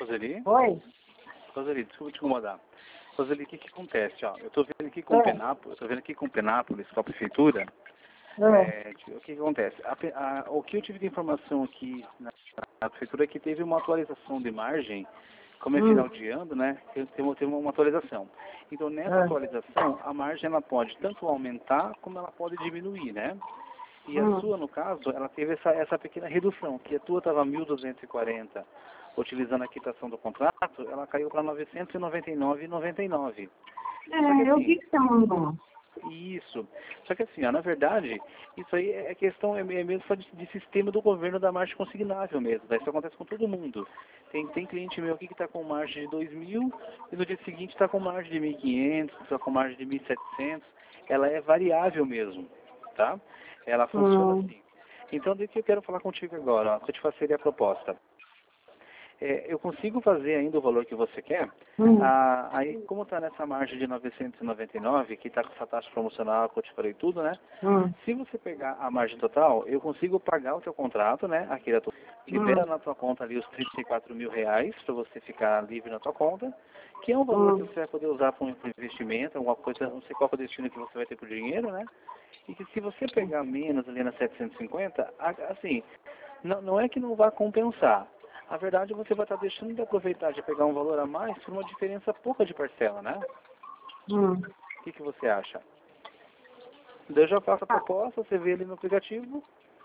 Roseli? Oi? Roseli, desculpa te incomodar. Roseli, o que acontece? Ó, eu estou vendo aqui com Penápolis, com a prefeitura, o que acontece? O que eu tive de informação aqui na prefeitura é que teve uma atualização de margem, como é final de ano, né? Teve uma atualização. Então, nessa atualização, a margem ela pode tanto aumentar como ela pode diminuir, né? E a sua, no caso, ela teve essa pequena redução, que a tua estava 1.240, utilizando a quitação do contrato, ela caiu para 999,99. Eu vi que você mandou. Isso. Só que assim, ó, na verdade, isso aí é questão, é mesmo só de sistema do governo da margem consignável mesmo. Tá? Isso acontece com todo mundo. Tem cliente meu aqui que está com margem de 2.000 e no dia seguinte está com margem de 1.500, está com margem de 1.700. Ela é variável mesmo, tá? Ela funciona assim. Então, do que eu quero falar contigo agora, ó, que eu te faço a proposta. Eu consigo fazer ainda o valor que você quer. Aí, como está nessa margem de 999, que está com essa taxa promocional, que eu te falei tudo, né? Se você pegar a margem total, eu consigo pagar o teu contrato, né? Aqui da tua, libera na tua conta ali os 34 mil reais para você ficar livre na tua conta, que é um valor que você vai poder usar para um investimento, alguma coisa, não sei qual é o destino que você vai ter por dinheiro, né? E que se você pegar menos ali na 750, assim, não é que não vai compensar. A verdade, você vai estar deixando de aproveitar de pegar um valor a mais por uma diferença pouca de parcela, né? O que você acha? Eu já faço a proposta, você vê ali no aplicativo.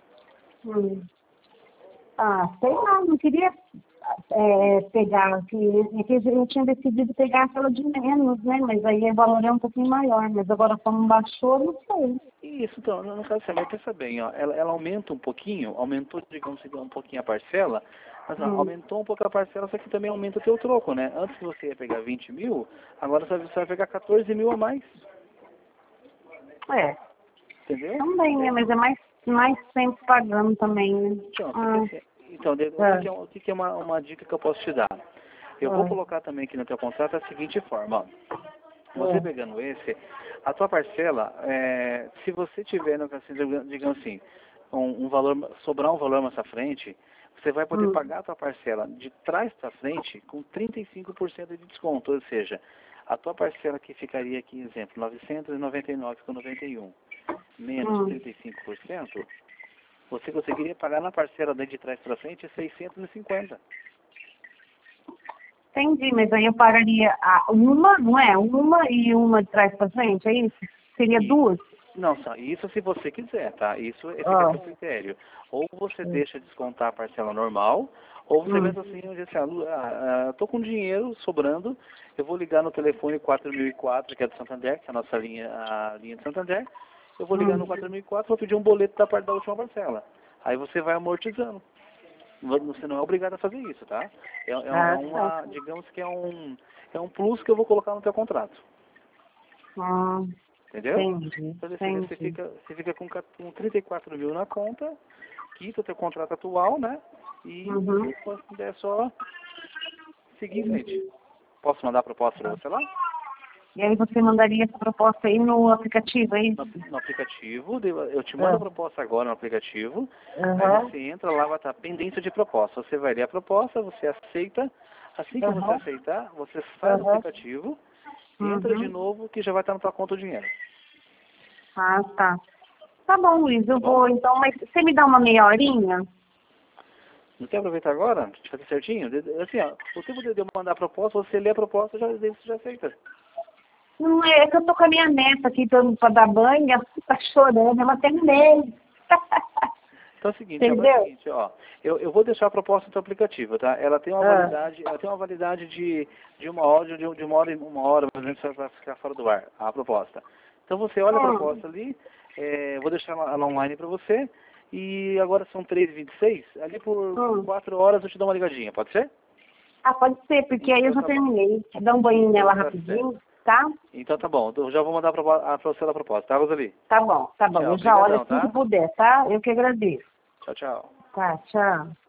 Sei lá, não queria pegar, assim, é que eu tinha decidido pegar aquela de menos, né? Mas aí o valor é um pouquinho maior, mas agora como baixou, não sei. Isso, então, no caso, você vai pensar bem, ó, ela aumenta um pouquinho, aumentou, digamos, um pouquinho a parcela, mas ó, aumentou um pouco a parcela, só que também aumenta o teu troco, né? Antes você ia pegar 20 mil, agora você vai pegar 14 mil a mais. Entendeu? Também, né? Mas é mais tempo pagando também, né? Então, o que é uma dica que eu posso te dar? Eu vou colocar também aqui no teu contrato da seguinte forma, ó. Você pegando a tua parcela, se você tiver, assim, digamos assim, um valor, sobrar um valor mais à frente, você vai poder pagar a tua parcela de trás para frente com 35% de desconto, ou seja, a tua parcela que ficaria aqui, exemplo, 999,91 menos 35%, você conseguiria pagar na parcela de trás para frente 650. Entendi, mas aí eu pagaria uma, não é? Uma e uma de trás para frente, é isso? Seria duas? Não, só isso se você quiser, tá? Isso fica a seu critério. Ou você deixa descontar a parcela normal, ou você pensa assim, tô com dinheiro sobrando, eu vou ligar no telefone 4004, que é do Santander, que é a nossa linha, a linha de Santander, eu vou ligar no 4004, vou pedir um boleto da parte da última parcela. Aí você vai amortizando. Você não é obrigado a fazer isso, tá? Digamos que é um plus que eu vou colocar no teu contrato. Entendeu? Entendi. Então, você fica com 34 mil na conta, quita o teu contrato atual, né? E é só seguir em frente. Posso mandar a proposta para você lá? E aí você mandaria essa proposta aí no aplicativo, é isso? No aplicativo, eu te mando a proposta agora no aplicativo, aí você entra lá, vai estar pendência de proposta. Você vai ler a proposta, você aceita, assim que você aceitar, você sai do aplicativo, entra de novo, que já vai estar na tua conta o dinheiro. Tá. Tá bom, Luiz, eu vou então, mas você me dá uma meia horinha? Não quer aproveitar agora? Pra te fazer certinho? Assim, ó, o tempo de eu mandar a proposta, você lê a proposta, você já aceita. Não é que eu tô com a minha neta aqui para dar banho, ela tá chorando, ela tem medo. Então é o seguinte, ó, eu vou deixar a proposta no teu aplicativo, tá? Ela tem uma validade de uma hora, de uma hora, mais ou menos, para ficar fora do ar, a proposta. Então você olha a proposta ali, vou deixar ela online para você, e agora são 3h26, ali por 4 horas eu te dou uma ligadinha, pode ser? Pode ser, porque aí eu já terminei. Dá um banho nela rapidinho, tá? Então tá bom, eu já vou mandar a você da proposta, tá, Roseli? Tá bom. Tchau, Eu já olho assim tá? que puder, tá? Eu que agradeço. Tchau, tchau. Tá, tchau.